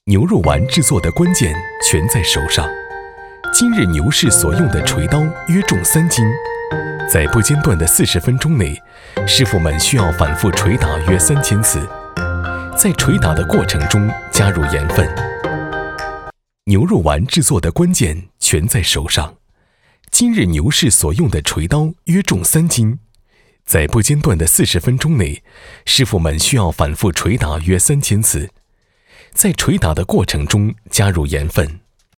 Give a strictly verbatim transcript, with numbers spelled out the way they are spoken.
牛肉丸制作的关键全在手上。今日牛氏所用的锤刀约重三斤，在不间断的四十分钟内，师傅们需要反复捶打约三千次，在捶打的过程中加入盐分。牛肉丸制作的关键全在手上。今日牛氏所用的锤刀约重三斤，在不间断的四十分钟内，师傅们需要反复捶打约三千次，在捶打的过程中加入盐分。